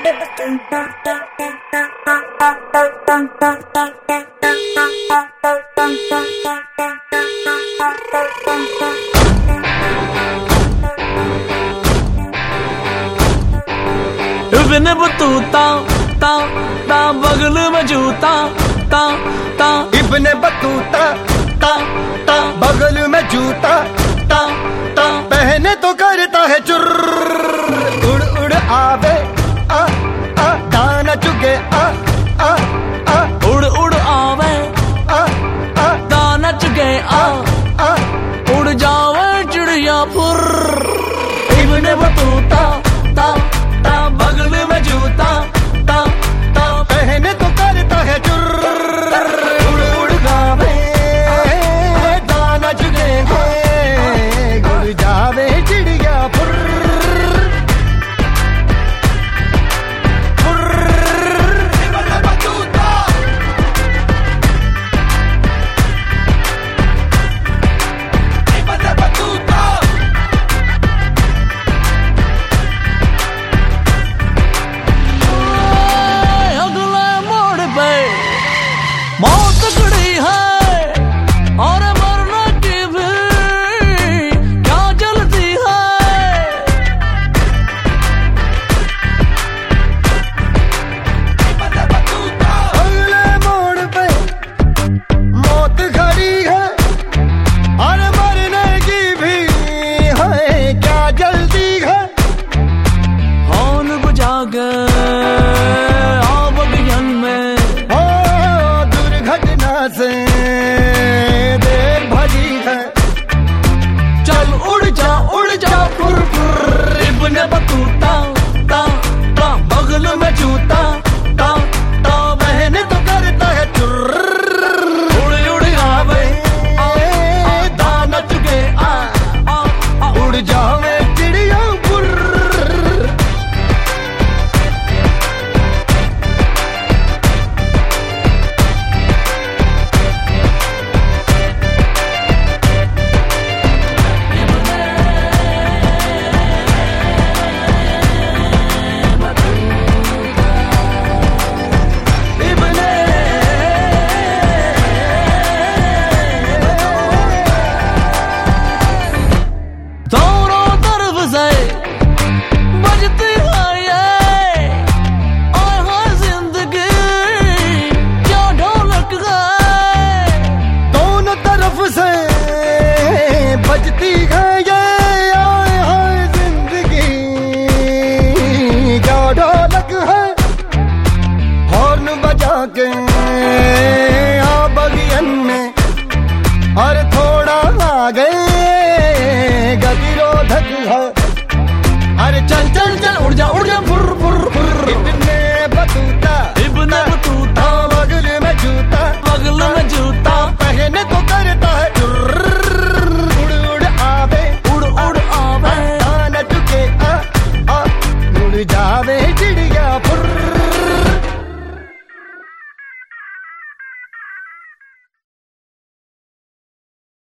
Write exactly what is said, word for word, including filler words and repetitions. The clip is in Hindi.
बिन बतूता ता ता बगल में जूता ता ता इब्ने बतूता ता ता बगल में जूता ता ता पहने तो करता है चुर्र उड़ उड़ आवे आ आ दाना चुगे आ आ आ उड़ उड़ आवे आ आ दाना चुगे आ आ उड़ जावे चिड़िया फुर। इब्ने बतूता ता ता बगल में जूता ता ता पहने तो करता है चुर्र उड़ उड़ गावे दाना चुगे उड़ जावे चिड़िया फुर मौत खड़ी है और मरने की भी क्या जल्दी है। अगले मोड़ पे मौत खड़ी है और मरने की भी है क्या जल्दी है। हॉर्न बजा गए से देर भली है चल उड़ जा उड़ जा फुर फुर। इब्ने बतूता ता ता बगल में जूता ता ता बहने तो करता है चुर्र उड़ उड़ आवे आ आ दाना चुगे आ आ आ उड़ जावे चिड़िया फुर। दोनों तरफ से बजती है ये आए हाय जिंदगी क्या ढोलक है। दोनों तरफ से बजती है ये आए हाय जिंदगी क्या ढोलक है। हॉर्न बजा के आ बगियन में और थोड़ा आगे गतिरोधक है। अरे चल चल चल उड़ जा उड़ जा फुर फुर फुर। Ibn Battuta